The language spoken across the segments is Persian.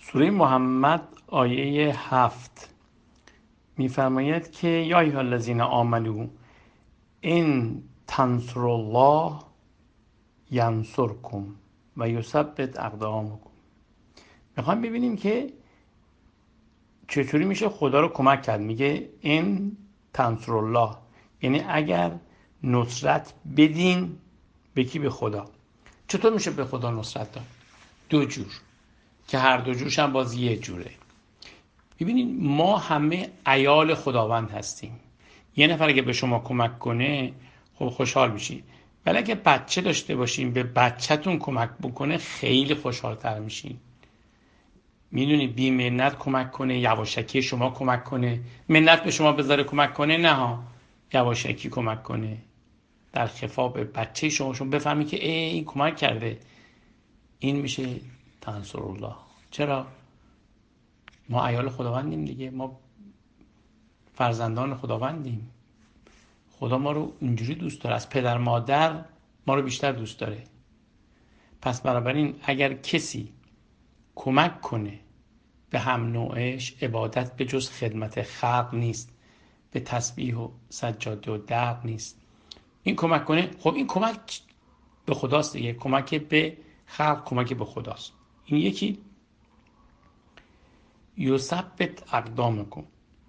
سوره محمد آیه 7 می‌فرماید که یا ایها الذین آمنو ان تنصروا الله ینصرکم و یثبت اقدامکم. میخوایم ببینیم که چطوری میشه خدا رو کمک کرد. میگه ان تنصروا الله، یعنی اگر نصرت بدین به کی؟ به خدا. چطور میشه به خدا نصرت داد؟ دو جور که هر دو جورش هم باز یه جوره. ببینید ما همه عیال خداوند هستیم. یه نفر اگه به شما کمک کنه خب خوشحال میشین، ولی اگه بچه داشته باشین به بچه‌تون کمک بکنه خیلی خوشحال‌تر میشین. میدونی بی منت کمک کنه، یواشکی شما کمک کنه، منت به شما بذاره کمک کنه، نه ها، یواشکی کمک کنه در خفا به بچه شما بفهمی که این کمک کرده، این میشه تنصر الله. چرا؟ ما عیال خداوندیم دیگه، ما فرزندان خداوندیم. خدا ما رو اونجوری دوست داره، از پدر مادر ما رو بیشتر دوست داره. پس بنابراین اگر کسی کمک کنه به هم نوعش، عبادت به جز خدمت خلق نیست، به تسبیح و سجاده و درد نیست. این کمک کنه، خب این کمک به خداست دیگه، کمک به خلق، کمک به خداست. این یکی یثبت اقدامکم،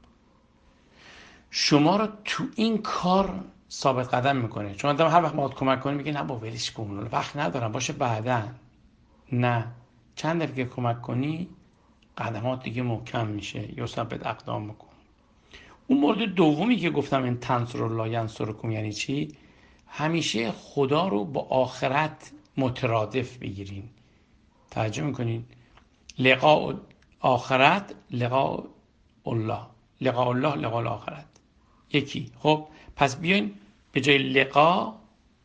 شما رو تو این کار ثابت قدم میکنه. چون آدم هر وقت باید کمک کنه میگه نه با ولش کن، وقت ندارم، باشه بعداً. نه، چند دفعه کمک کنی قدمات دیگه محکم میشه. یثبت اقدامکم. اون مورد دومی که گفتم این تنصر الله ینصرکم یعنی چی؟ همیشه خدا رو با آخرت مترادف بگیرین. توجه میکنین؟ لقاء آخرت، لقاء الله، لقاء الله، لقاء آخرت یکی. خب پس بیاین به جای لقاء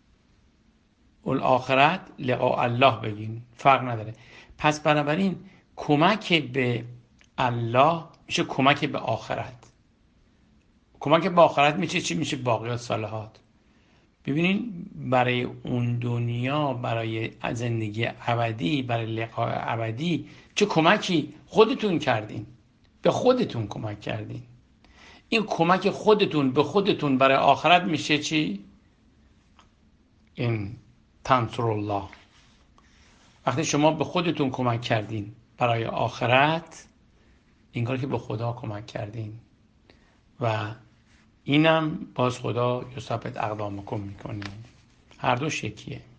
الاخرت لقاء الله بگین، فرق نداره. پس بنابراین کمک به الله میشه کمک به آخرت. کمک به آخرت میشه چی؟ میشه باقیات صالحات. ببینین برای اون دنیا، برای زندگی ابدی، برای لقاء ابدی چه کمکی خودتون کردین، به خودتون کمک کردین. این کمک خودتون به خودتون برای آخرت میشه چی؟ این تنصر الله. وقتی شما به خودتون کمک کردین برای آخرت، این کار که به خدا کمک کردین و اینم باز خدا یثبت اقدامکم میکنه. هر دوش یکیه.